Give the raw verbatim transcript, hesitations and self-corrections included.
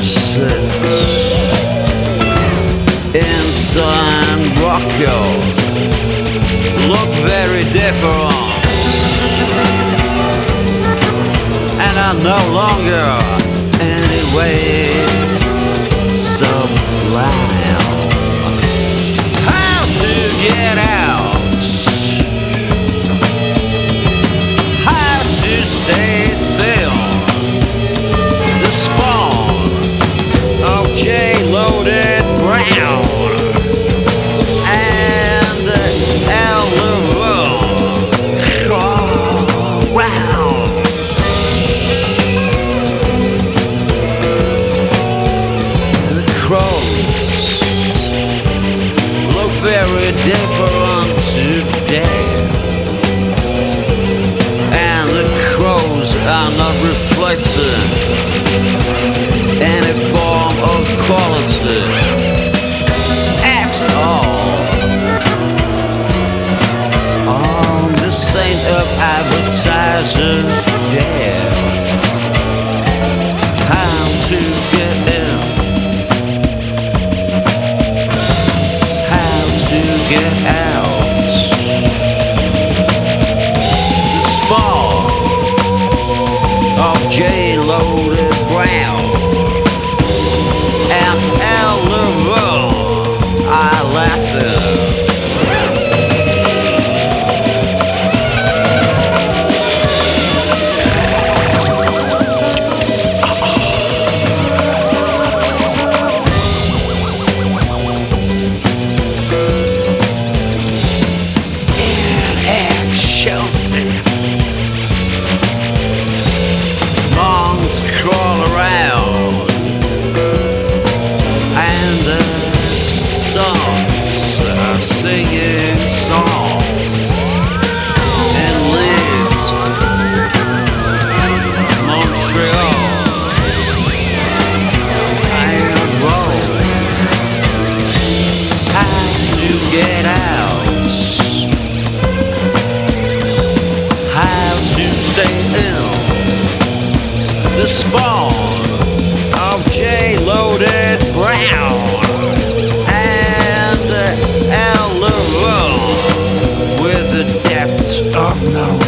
sits in San Rocco look very different, and are no longer anyway sublime. How to get out? How to stay thin? The spawn of J-Loaded Brown and Elderville round. The crows look very different today, and the crows are not reflecting any form of quality at all. On the saint of advertisers, yeah. How to get in? How to get out? The spawn of J-Loaded Brown and Elderville, I laugh at. Chelsea. Monks crawl around, and the songs are singing songs in Leeds, Montreal, and Rome. How to get out? To stay in the spawn of J-Loaded Brown and Elderville with the depth of no